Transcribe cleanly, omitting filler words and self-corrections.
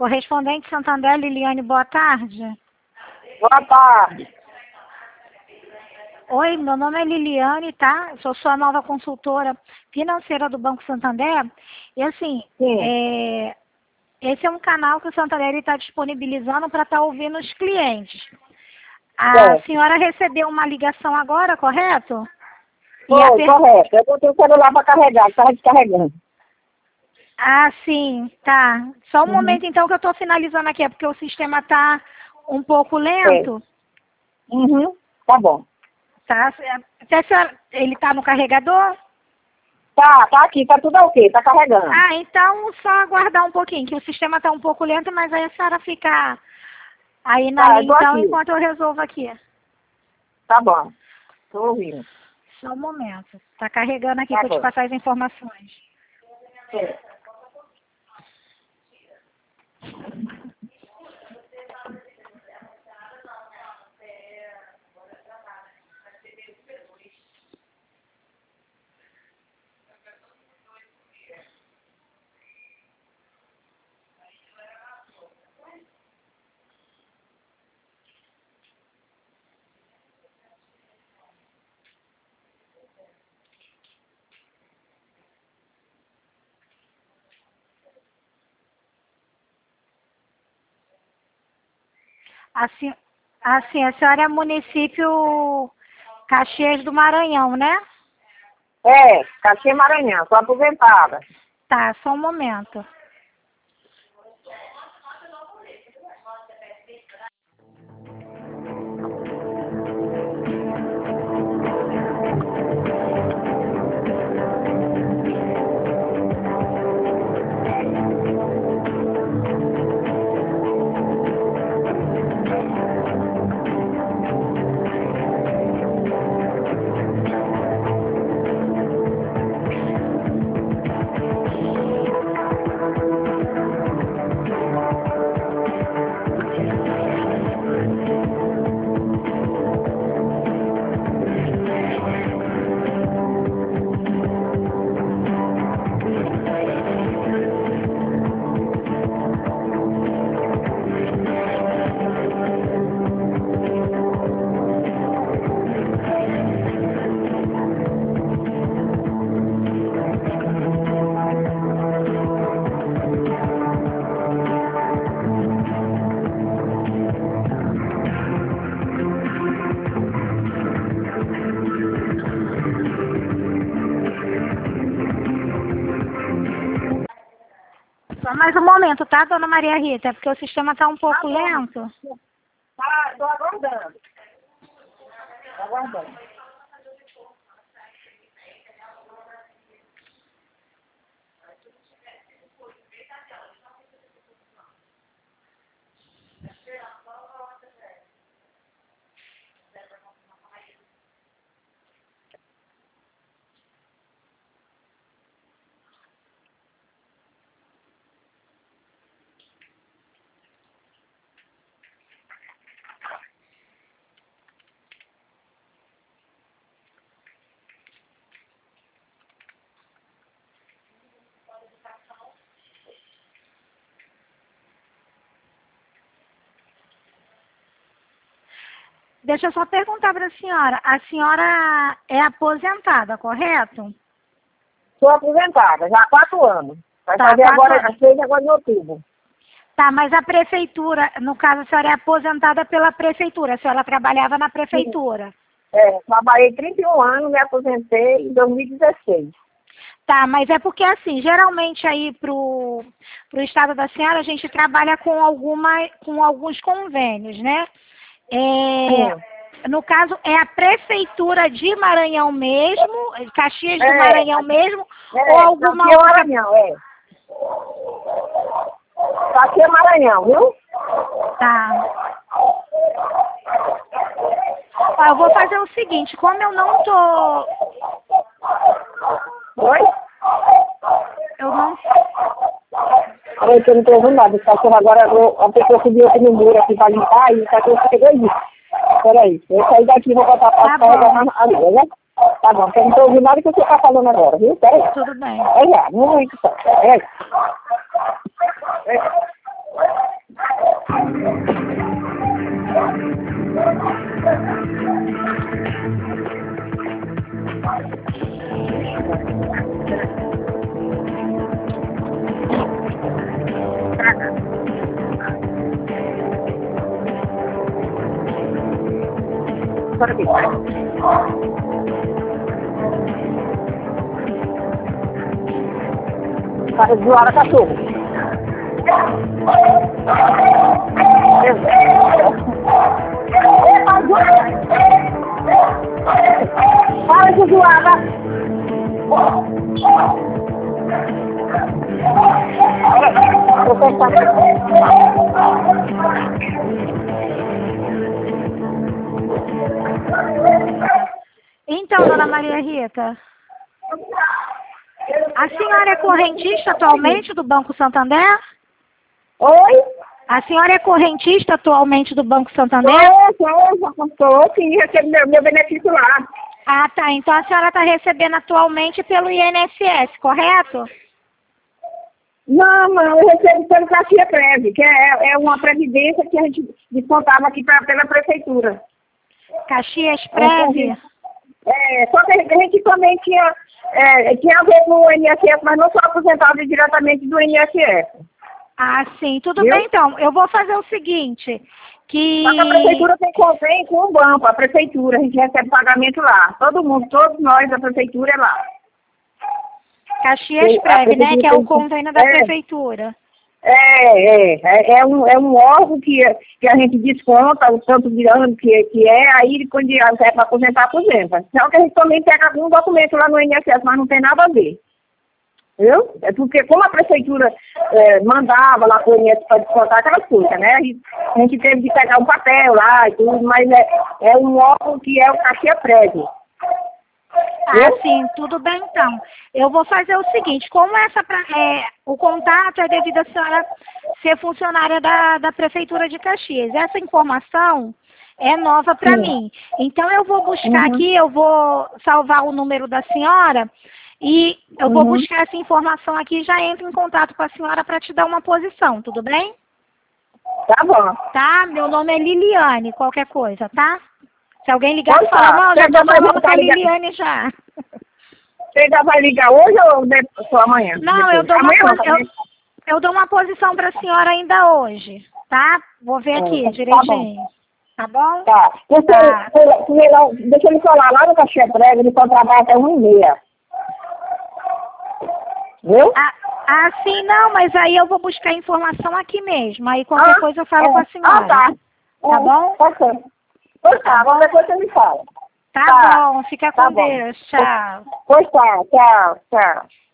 Correspondente Santander, Liliane, boa tarde. Boa tarde. Oi, meu nome é Liliane, tá? Sou sua nova consultora financeira do Banco Santander. E assim, esse é um canal que o Santander está disponibilizando para estar ouvindo os clientes. A senhora recebeu uma ligação agora, correto? Foi, correto. Eu botei o celular para carregar, estava descarregando. Ah, sim, tá. Só um momento então que eu estou finalizando aqui, é porque o sistema está um pouco lento. Tá bom. Tá? Até a senhora, ele está no carregador? Tá aqui, tá tudo ok, tá carregando. Ah, então só aguardar um pouquinho, que o sistema está um pouco lento, mas aí a senhora fica aí na linha, então, aqui. enquanto eu resolvo aqui. Tá bom. Tô ouvindo. Só um momento. Está carregando aqui Tá para eu te bom. passar as informações. Assim, a senhora é município Caxias do Maranhão, né? Caxias Maranhão, tô aposentada. Tá, só um momento. Só mais um momento, tá, dona Maria Rita? É porque o sistema está um pouco lento. Tá, tô aguardando. Tô aguardando. Deixa eu só perguntar para a senhora é aposentada, correto? Tô aposentada, já há 4 anos. Vai Tá, fazer 4 agora, anos. fez agora em outubro. Tá, mas a prefeitura, no caso, a senhora é aposentada pela prefeitura, a senhora trabalhava na prefeitura. Trabalhei 31 anos, me aposentei em 2016. Tá, mas é porque assim, geralmente aí pro estado da senhora a gente trabalha com alguns convênios, né? No caso, é a prefeitura de Maranhão mesmo, Caxias do Maranhão mesmo, ou alguma Caxias outra... Maranhão, Caxias Maranhão, viu? Tá. Ó, eu vou fazer o seguinte, como eu não tô... Oi? Eu não... Oi, que eu não tô ouvindo nada. O cachorro agora, a pessoa subiu aqui no muro aqui pra limpar e o cachorro pegou isso. Peraí, eu saí daqui e vou botar pra carregar na área, né? Tá bom, eu não tô ouvindo nada que você tá falando agora, viu? Peraí. Tudo bem. Olha, muito só. Peraí. agora aqui. Zoara cachorro. Para de zoada. Então, dona Maria Rita, a senhora é correntista atualmente do Banco Santander? Oi? A senhora é correntista atualmente do Banco Santander? Estou, sim, recebo meu benefício lá. Ah, tá. Então a senhora está recebendo atualmente pelo INSS, correto? Não, eu recebo pelo Caxias Prev, que é uma previdência que a gente descontava aqui pela prefeitura. Caxias Prev? Só que a gente também tinha a ver com o INSS, mas não sou aposentada diretamente do INSS. Ah, sim. Tudo bem, então. Eu vou fazer o seguinte, que... Só que a prefeitura tem convênio com o banco, a prefeitura, a gente recebe pagamento lá. Todo mundo, todos nós da prefeitura é lá. Caxias Prev, né? Que é o convênio da prefeitura. É um órgão que a gente desconta o tanto de ano que é, aí quando é para aposentar, aposenta. Só que a gente também pega algum documento lá no INSS, mas não tem nada a ver. Viu? É porque como a prefeitura mandava lá para o INSS para descontar aquelas coisas, né? A gente teve de pegar um papel lá e tudo, mas é um órgão que é o Caxias Prev. Ah, sim, tudo bem então. Eu vou fazer o seguinte, como o contato é devido à senhora ser funcionária da Prefeitura de Caxias, essa informação é nova para mim. Então eu vou buscar aqui, eu vou salvar o número da senhora e eu vou buscar essa informação aqui e já entro em contato com a senhora para te dar uma posição, tudo bem? Tá bom. Tá? Meu nome é Liliane, qualquer coisa, tá? Se alguém ligar e falar, não, já tá falando com a Liliane já. Você já vai ligar hoje ou amanhã? Não, eu dou uma posição para a senhora ainda hoje, tá? Vou ver aqui direitinho. Tá bom? Tá. Deixa ele falar, lá no Caxias Prev, ele só trabalha até 1h30. Viu? Sim, não, mas aí eu vou buscar informação aqui mesmo. Aí qualquer coisa eu falo com a senhora. Tá. Tá bom? Pois tá, qualquer coisa você me fala. Tá bom, fica com Deus. Tchau. Pois tá, tchau.